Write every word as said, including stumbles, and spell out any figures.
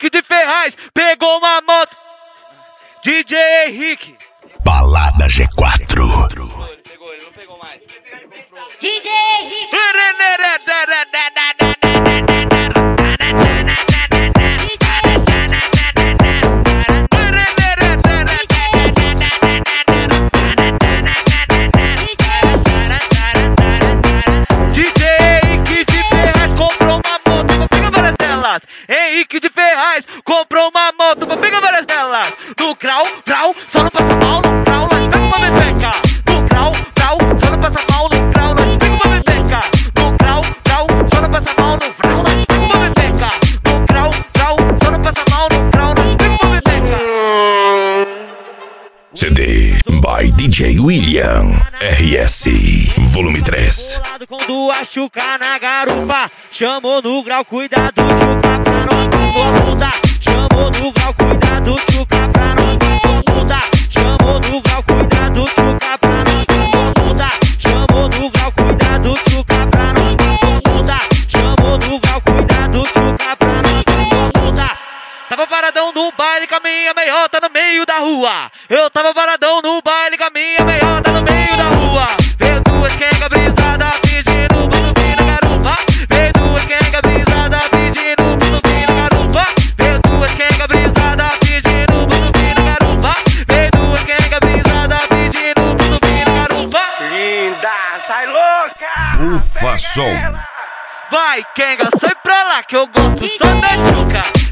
Henrique de Ferraz pegou uma moto. D J Henrique. Balada G quatro. Ele pegou, ele não pegou mais. D J Henrique. Henrique de Ferraz comprou uma moto pra pegar várias delas. No grau, grau, só não passa mal. No grau, nós pega uma bebeca. No grau, grau, só não passa mal. No grau, nós pega uma bebeca. No grau, grau, só não passa mal. No grau, nós pega uma bebeca. No grau, grau, só não passa mal. No grau, nós pega uma bebeca. C D by D J William R S Volume três. Com duas chuca na garupa. Chamou no grau, cuidado, chuca pra não tua bunda. Chamou no grau, cuidado, chuca pra não tua bunda. Chamou no grau, cuidado, chuca pra não tua bunda. Chamou no grau, cuidado, chuca pra não tua bunda. Chamou no grau, cuidado, chuca pra não tua bunda. Tava paradão no baile com a minha meiota no meio da rua. Eu tava paradão no baile com a minha meiota no meio da rua. Veio duas quenga brisada pedindo pra subir na garupa. Veio duas quenga brisada pedindo pra subir na garupa. Veio duas quenga brisada pedindo pra subir na garupa. Veio duas quenga brisada pedindo pra subir na garupa. Linda, sai louca! Ufa som. Vai, quenga, sai pra lá que eu gosto só da chuca.